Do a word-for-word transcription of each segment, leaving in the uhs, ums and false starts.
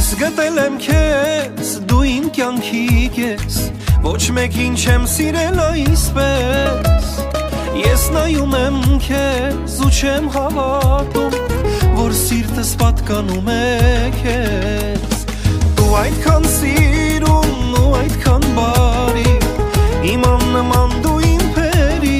Ես գտել եմ քեզ, դու իմ կյանքի կես, ոչ մեկին չեմ սիրել այսպես։ Ես նայում եմ քեզ ու չեմ հավատում, որ սիրտս պատկանում է քեզ։ Դու այդքան սիրուն ու այդքան բարի, իմ աննման դու իմ փերի,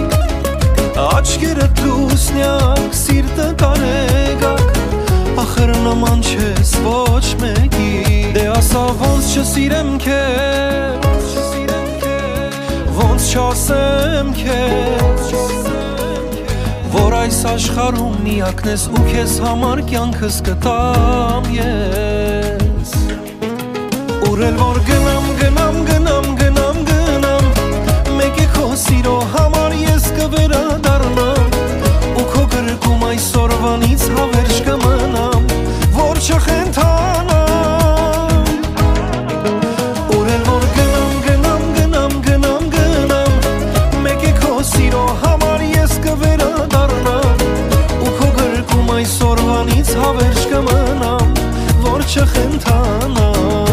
աչքերդ լուսնյակ, սիրտը տարեգակ, ախր նման չես ոչ մեկի։ Դե ասա ոնց չսիրեմ քեզ, ոնց չասեմ քեզ, որ այս աշխարհում միակն ես ու քեզ համար կյանքս կտամ ես։ Ուր էլ որ գնամ, գնամ, գնամ, գնամ, գնամ, մեկ է քո սիրո համար ես կվերադառնամ, ու քո գրկում այսօրվանից հավերժ կմնամ, որ չխենթանամ։ Ուր էլ որ գնամ, գնամ, գնամ, գնամ, գնամ, մեկ է քո սիրո համար ես կվերադառնամ, ու քո գրկում այսօրվանից հավերժ կմնամ, որ չխենթանամ։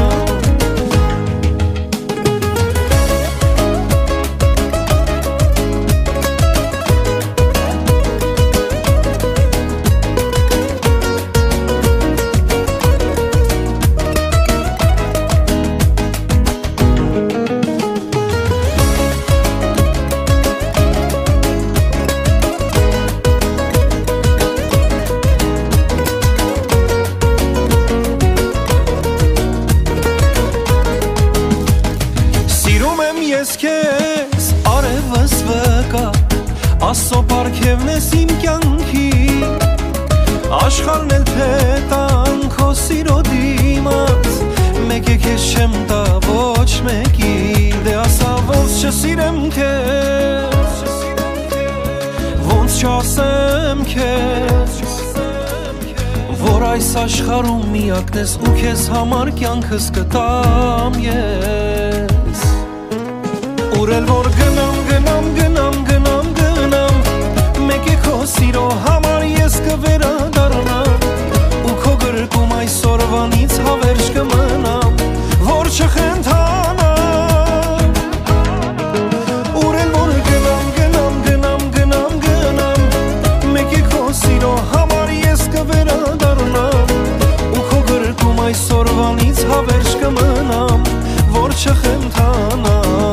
Ես քեզ արևս վկա, Աստծո պարգևն ես իմ կյանքի, աշխարհն էլ փետան քո սիրո դիմաց, մեկ է քեզ չեմ տա ոչ մեկի։ Դե ասա ոնց չսիրեմ քեզ, ոնց չասեմ քեզ, որ այս աշխարհում միակն ես ու քեզ համար կյանքս կտամ ես։ Ուր էլ որ գնամ, գնամ, գնամ, գնամ, գնամ, մեկ է քո սիրո համար ես կվերադառնամ, ու քո գրկում այսօրվանից հավերժ կմնամ, որ չխենթանամ։ Ուր էլ որ գնամ, գնամ, գնամ, գնամ, գնամ, մեկ է քո սիրո համար ես կվերադառնամ, ու քո գրկում այսօրվանից հավերժ կմնամ, որ չխենթանամ։